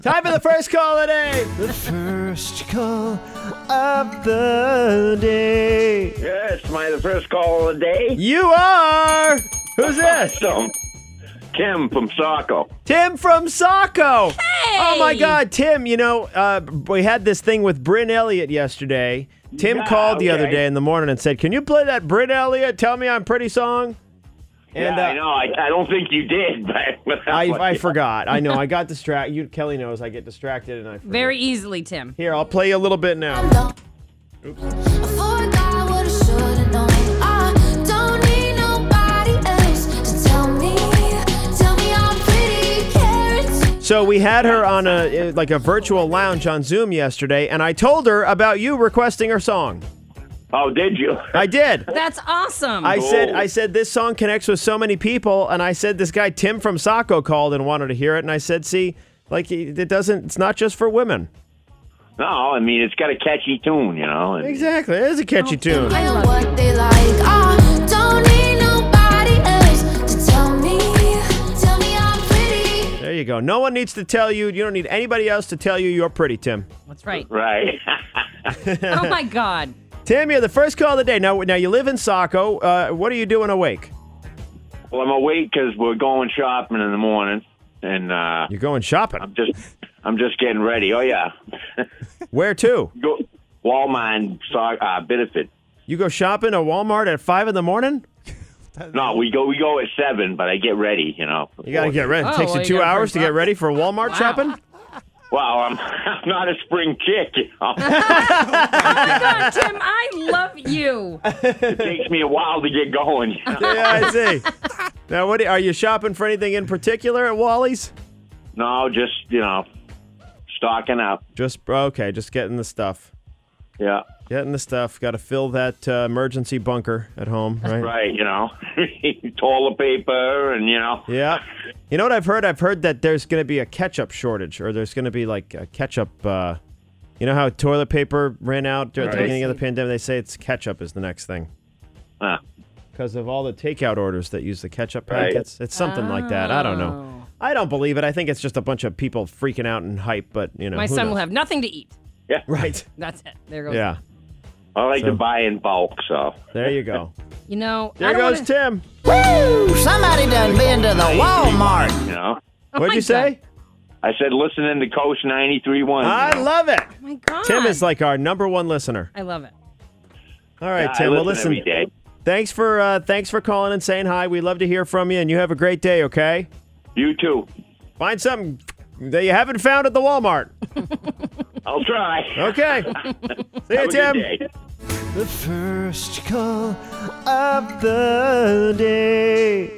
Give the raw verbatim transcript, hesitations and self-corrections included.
Time for the first call of the day. The first call of the day. Yes, am I the first call of the day? You are. Who's this? Awesome. Tim from Saco. Tim from Saco. Hey! Oh, my God. Tim, you know, uh, we had this thing with Bryn Elliott yesterday. Tim Yeah, called the okay. other day in the morning and said, can you play that Bryn Elliott Tell Me I'm Pretty song? And, yeah, uh, I know. I, I don't think you did, but I, I forgot. I know. I got distracted. You, Kelly knows I get distracted and I forget. Very easily, Tim. Here, I'll play you a little bit now. Oops. So we had her on a like a virtual lounge on Zoom yesterday, and I told her about you requesting her song. Oh, did you? I did. That's awesome. I said, Cool. I said this song connects with so many people, and I said this guy Tim from Saco called and wanted to hear it, and I said, see, like it doesn't, it's not just for women. No, I mean, it's got a catchy tune, you know. and- Exactly, it is a catchy tune. I love what they like. I don't need nobody else to tell me, tell me I'm pretty. There you go. No one needs to tell you. You don't need anybody else to tell you you're pretty, Tim. That's right. Right. Oh, my God. Tim, you're the first call of the day. Now, now you live in Saco. Uh, what are you doing awake? Well, I'm awake because we're going shopping in the morning, and uh, You're going shopping. I'm just, I'm just getting ready. Oh yeah, Where to? go Walmart, and Saw- uh, Benefit. You go shopping at Walmart at five in the morning? No, we go, we go at seven, but I get ready, you know. You got to get ready. It Oh, takes well, you you two gotta hours to first get up. ready for Walmart Wow. shopping? Well, I'm, I'm not a spring chick, you know. God, Tim, I love you. It takes me a while to get going. You know? Yeah, I see. Now, what are you shopping for anything in particular at Wally's? No, just, you know, stocking up. Just, okay, just getting the stuff. Yeah, Getting the stuff. Got to fill that uh, emergency bunker at home, right? right, you know. Toilet paper and, you know. Yeah. You know what I've heard? I've heard that there's going to be a ketchup shortage, or there's going to be like a ketchup. Uh, you know how toilet paper ran out at the Right. beginning of the pandemic? They say it's ketchup is the next thing Uh, because of all the takeout orders that use the ketchup Right. packets. It's something like that. I don't know. I don't believe it. I think it's just a bunch of people freaking out and hype, but you know. My who son knows? will have nothing to eat. yeah, Right. That's it. There goes. Yeah. I like So- to buy in bulk, so. There you go. You know, There I don't goes wanna... Tim. Woo! Somebody done been to the Walmart. You know. Oh, What'd my you say? God. I said listening to Coast ninety-three point one. I love it. Oh, my God. Tim is like our number one listener. I love it. All right, I Tim. Well, listen listen. every day. Thanks for uh, thanks for calling and saying hi. We love to hear from you, and you have a great day. Okay. You too. Find something that you haven't found at the Walmart. I'll try. Okay. See you, Have a Tim. good day. The first call of the day.